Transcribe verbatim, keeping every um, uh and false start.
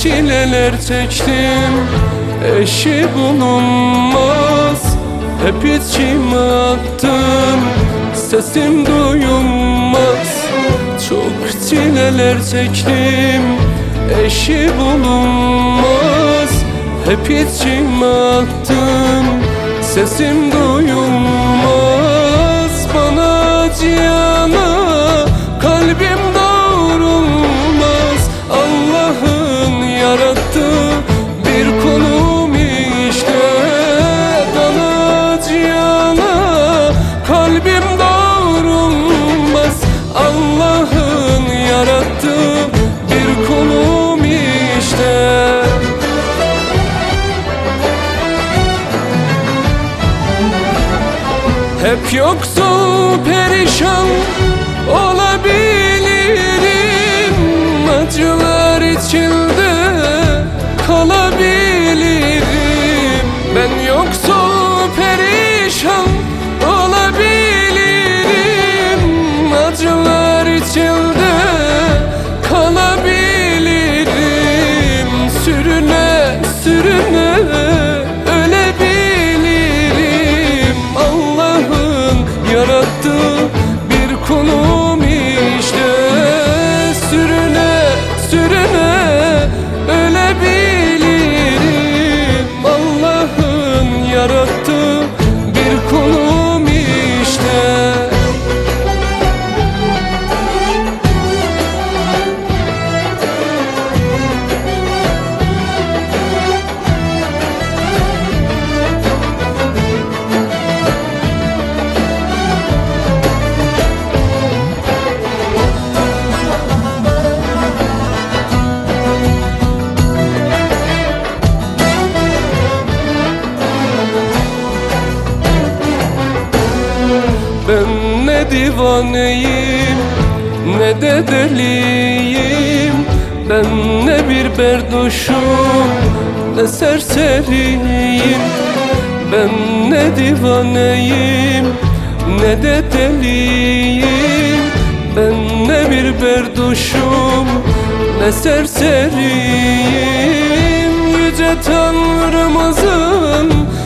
çileler çektim, eşi bulunmaz. Hep içime attım, sesim duyulmaz. Çok çileler çektim, eşi bulunmaz. Hep içime attım, sesim duyulmaz. Bana acıyana kalbim doğrulmaz. Allah'ın yarattığı bir kulum işte. Bana acıyana kalbim doğrulmaz. Allah'ın yarattığı bir kulum işte. Hep yoksul perişan olabilirim, acılar içinde kalabilirim. Ben yoksul perişan olabilirim, acılar içinde kalabilirim. Sürüne sürüne ölebilirim. Allah'ın yarattığı bir kulum işte. Sürüne sürüne ölebilirim. Allah'ın yarattığı bir kulum işte. Ben ne divaneyim, ne de deliyim. Ben ne bir berduşum, ne serseriyim. Ben ne divaneyim, ne de deliyim. Ben ne bir berduşum, ne serseriyim. Yüce Tanrımızın